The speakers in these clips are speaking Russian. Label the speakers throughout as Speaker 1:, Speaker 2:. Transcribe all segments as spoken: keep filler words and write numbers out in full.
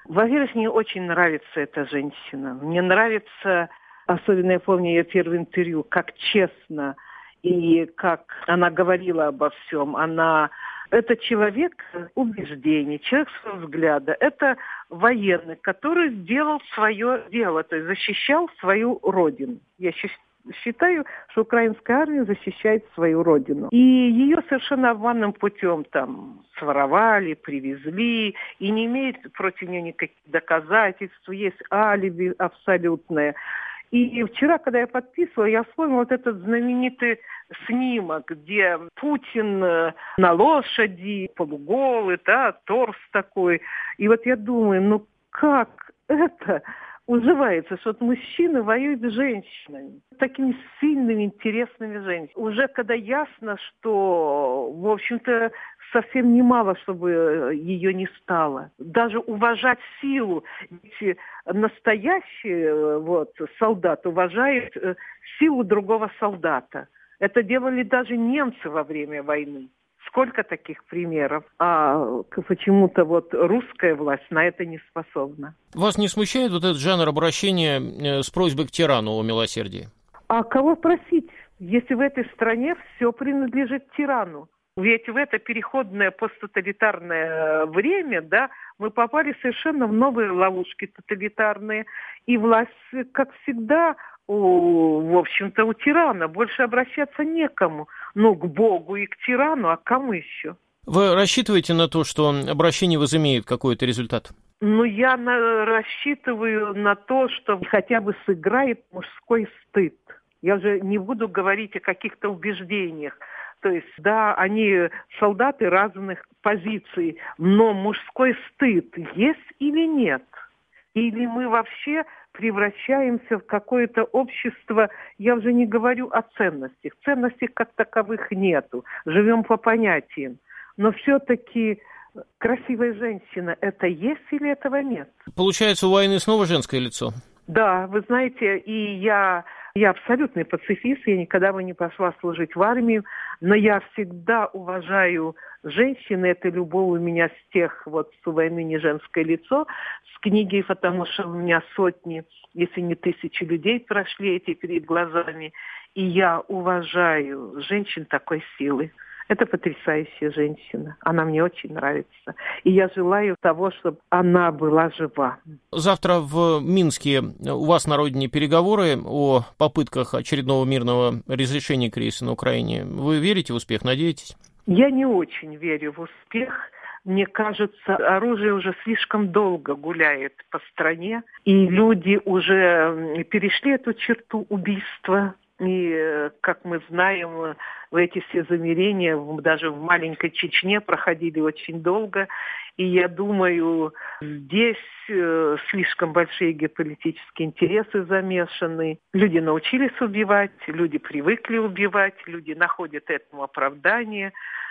Speaker 1: Во-первых, мне очень нравится эта женщина. Мне нравится, особенно я помню ее первое интервью, как честно и как она говорила обо всем. Она это человек убеждений, человек своего взгляда. Это военный, который сделал свое дело, то есть защищал свою родину. Я считаю, что украинская армия защищает свою родину. И ее совершенно обманным путем там своровали, привезли, и не имеет против нее никаких доказательств, есть алиби абсолютное. И вчера, когда я подписывала, я вспомнила вот этот знаменитый снимок, где Путин на лошади, полуголый, да, торс такой. И вот я думаю, ну как это уживается, что вот мужчины воюют с женщинами, такими сильными, интересными женщинами. Уже когда ясно, что, в общем-то, совсем немало, чтобы ее не стало. Даже уважать силу. Ведь настоящий вот, солдат уважает силу другого солдата. Это делали даже немцы во время войны. Сколько таких примеров? А почему-то вот русская власть на это не способна.
Speaker 2: Вас не смущает вот этот жанр обращения с просьбой к тирану о милосердии?
Speaker 1: А кого просить, если в этой стране все принадлежит тирану? Ведь в это переходное посттоталитарное время, да, мы попали совершенно в новые ловушки тоталитарные. И власть, как всегда, у, в общем-то, у тирана больше обращаться некому. Ну, к Богу и к тирану, а к кому еще?
Speaker 2: Вы рассчитываете на то, что обращение возымеет какой-то результат?
Speaker 1: Ну, я на, рассчитываю на то, что хотя бы сыграет мужской стыд. Я уже не буду говорить о каких-то убеждениях. То есть, да, они солдаты разных позиций, но мужской стыд есть или нет? Или мы вообще превращаемся в какое-то общество, я уже не говорю о ценностях. Ценностей как таковых нету. Живем по понятиям. Но все-таки красивая женщина, это есть или этого нет?
Speaker 2: Получается, у войны снова женское лицо?
Speaker 1: Да, вы знаете, и я, я абсолютный пацифист, я никогда бы не пошла служить в армию, но я всегда уважаю женщин, это любовь у меня с тех, вот с «У войны не женское лицо», с книги, потому что у меня сотни, если не тысячи людей прошли эти перед глазами, и я уважаю женщин такой силы. Это потрясающая женщина. Она мне очень нравится. И я желаю того, чтобы она была жива.
Speaker 2: Завтра в Минске у вас на родине переговоры о попытках очередного мирного разрешения кризиса на Украине. Вы верите в успех, надеетесь?
Speaker 1: Я не очень верю в успех. Мне кажется, оружие уже слишком долго гуляет по стране. И люди уже перешли эту черту убийства. И, как мы знаем, эти все замерения даже в маленькой Чечне проходили очень долго. И я думаю, здесь слишком большие геополитические интересы замешаны. Люди научились убивать, люди привыкли убивать, люди находят этому оправдание.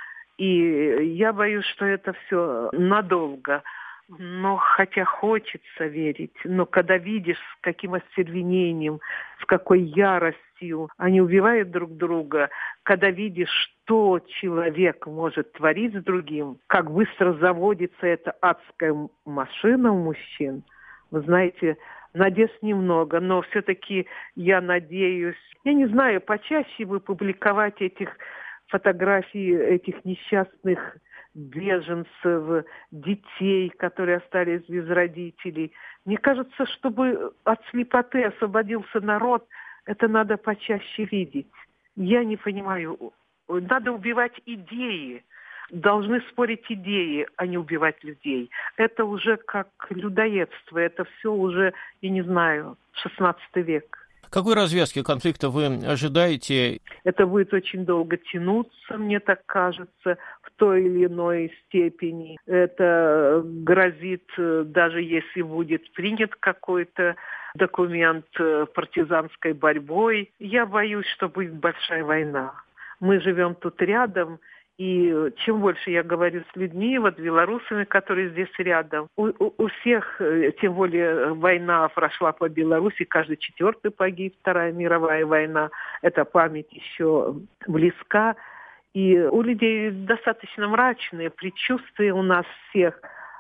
Speaker 1: И я боюсь, что это все надолго. Но хотя хочется верить, но когда видишь, с каким остервенением, с какой яростью они убивают друг друга, когда видишь, что человек может творить с другим, как быстро заводится эта адская машина у мужчин, вы знаете, надежд немного, но все-таки я надеюсь, я не знаю, почаще бы публиковать этих фотографий, этих несчастных беженцев, детей, которые остались без родителей. Мне кажется, чтобы от слепоты освободился народ, это надо почаще видеть. Я не понимаю. Надо убивать идеи. Должны спорить идеи, а не убивать людей. Это уже как людоедство. Это все уже, я не знаю, шестнадцатый век.
Speaker 2: Какой развязки конфликта вы ожидаете?
Speaker 1: Это будет очень долго тянуться, мне так кажется, в той или иной степени. Это грозит, даже если будет принят какой-то документ партизанской борьбой. Я боюсь, что будет большая война. Мы живем тут рядом. И чем больше я говорю с людьми, вот белорусами, которые здесь рядом, у, у, у всех, тем более война прошла по Беларуси, каждый четвертый погиб, Вторая мировая война, эта память еще близка. И у людей достаточно мрачные предчувствия у нас всех.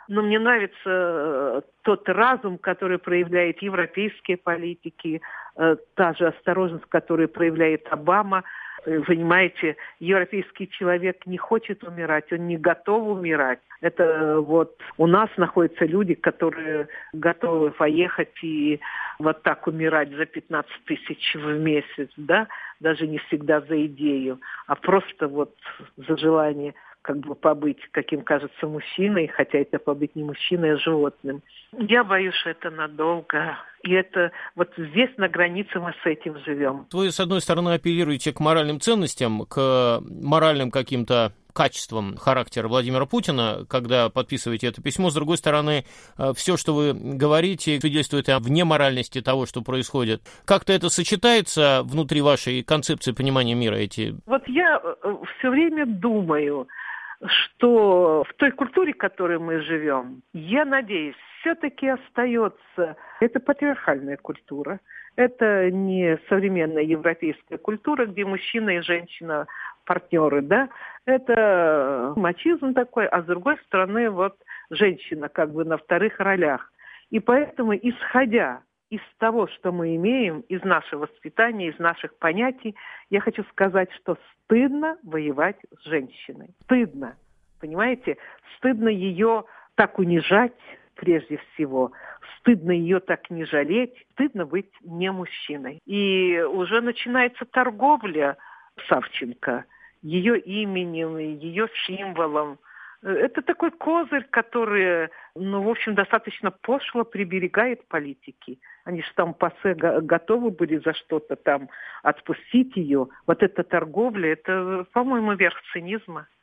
Speaker 1: Но мне нравится тот разум, который проявляют европейские политики, та же осторожность, которую проявляет Обама. Вы понимаете, европейский человек не хочет умирать, он не готов умирать. Это вот у нас находятся люди, которые готовы поехать и вот так умирать за пятнадцать тысяч в месяц, да, даже не всегда за идею, а просто вот за желание как бы побыть, каким кажется, мужчиной, хотя это побыть не мужчиной, а животным. Я боюсь, что это надолго. И это вот здесь на границе мы с этим живем.
Speaker 2: Вы, с одной стороны, апеллируете к моральным ценностям, к моральным каким-то качествам характера Владимира Путина, когда подписываете это письмо. С другой стороны, все, что вы говорите, свидетельствует о внеморальности того, что происходит. Как-то это сочетается внутри вашей концепции понимания мира? Эти...
Speaker 1: Вот я все время думаю, что в той культуре, в которой мы живем, я надеюсь, все-таки остается. Это патриархальная культура. Это не современная европейская культура, где мужчина и женщина партнеры, да. Это мачизм такой, а с другой стороны, вот женщина как бы на вторых ролях. И поэтому, исходя из того, что мы имеем, из нашего воспитания, из наших понятий, я хочу сказать, что стыдно воевать с женщиной. Стыдно, понимаете? Стыдно ее так унижать, прежде всего. Стыдно ее так не жалеть. Стыдно быть не мужчиной. И уже начинается торговля Савченко, ее именем, ее символом. Это такой козырь, который, ну, в общем, достаточно пошло приберегает политики. Они же там пассе готовы были за что-то там отпустить ее. Вот эта торговля, это, по-моему, верх цинизма.